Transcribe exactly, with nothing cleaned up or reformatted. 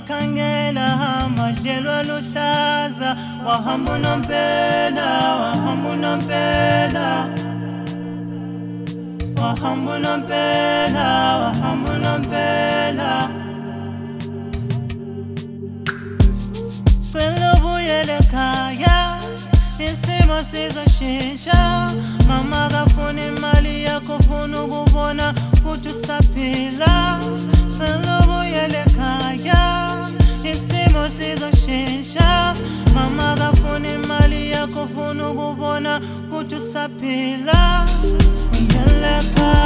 wakhangela madlelwa luhlaza wahamba unompela wahamba unompela wahamba unompela wahamba unompela cela ubuyele ekhaya isimo sizoshintsha mama akafuna imali yakho ufuna ukubona ukuthi usaphila cela ubuyele ekhaya isimo sizoshintsha mama akafuna imali yakho ufuna ukubona ukuthi usaphila uyele ekhaya